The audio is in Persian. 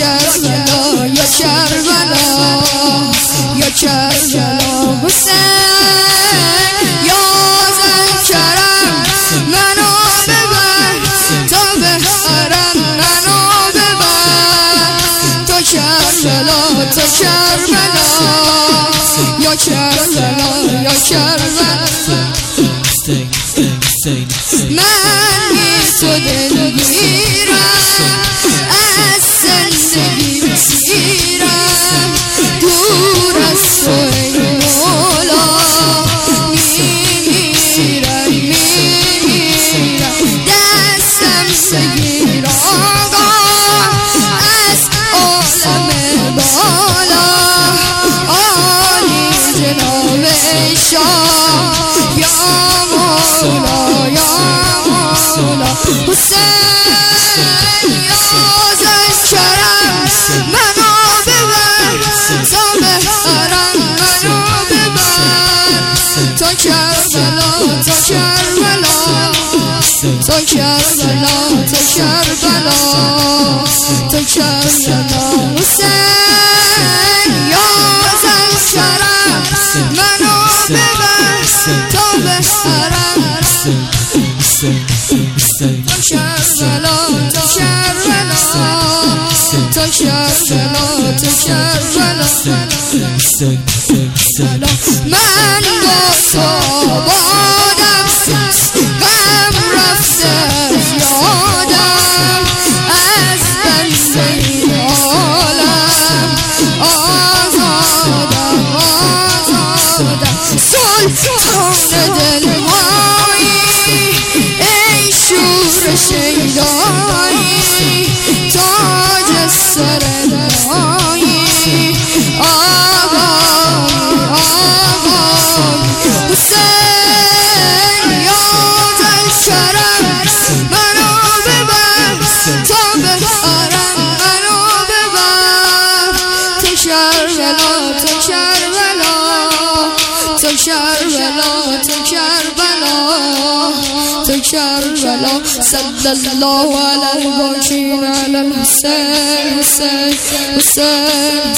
کربلا یا کربلا یا کربلا حسین یا زنکرم منو ببر تا به حرم منو ببر تو کربلا تو کربلا یا کربلا یا کربلا من بی تو دلگیرم از زندگی بسیرم دور از تو ای مولا میمیرم دستم بگیر آقا از عالم بالا عالی جناب شاه یا مولا یا مولا حسین یا زنکرم منو ببر تا به حرم منو ببر تا کربلا تا کربلا تا کربلا تا کربلا تا کربلا حسین یا زنکرم منو ببر تا به حرم تا کربلا تا کربلا تا کربلا تا کربلا من با تو بادم غم رفته یادم از بنده عالم آزادم آزادم سلطان دلهایی ای شور شیدایی تاج سر مایی آقایی آقایی حسین یا زنکرم منو ببر تا به حرم منو ببر تو کربلا تو کربلا تو کربلا تو کربلا تو کربلا صلی الله علی الباقین علی الحسین حسین حسین